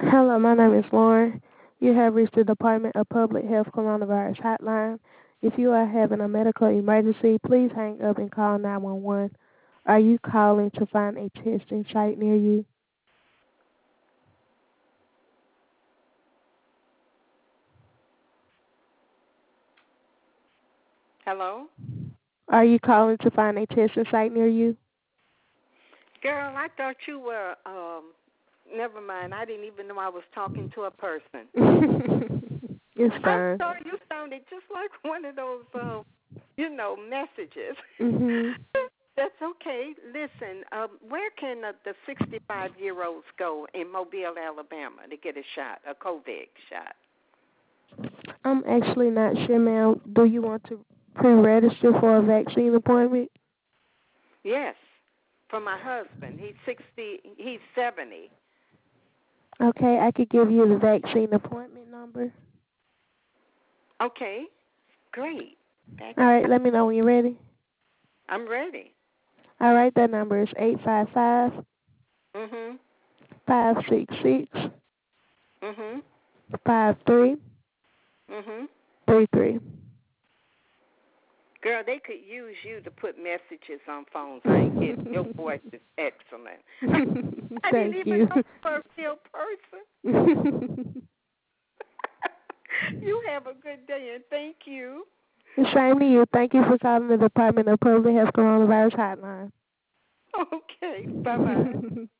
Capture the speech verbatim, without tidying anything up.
Hello, my name is Lauren. You have reached the Department of Public Health Coronavirus Hotline. If you are having a medical emergency, please hang up and call nine one one. Are you calling to find a testing site near you? Hello? Are you calling to find a testing site near you? Girl, I thought you were, um, never mind. I didn't even know I was talking to a person. It's I'm fine. sorry, you sounded just like one of those, uh, you know, messages. Mhm. That's okay. Listen, um, where can uh, the sixty-five-year-olds go in Mobile, Alabama to get a shot, a COVID shot? I'm actually not sure, ma'am. Do you want to pre-register for a vaccine appointment? Yes, for my husband. He's sixty, he's seventy. Okay, I could give you the vaccine appointment number. Okay, great. All Vaccine. right, let me know when you're ready. I'm ready. All right, that number is eight five five, Mhm. five six six, Mhm. five three Mhm. three three. Girl, they could use you to put messages on phones. I ain't kidding. Your voice is excellent. I didn't Thank even you. know you were a real person. You have a good day, and thank you. Same to you. Thank you for calling the Department of Public Health Coronavirus Hotline. Okay, bye-bye.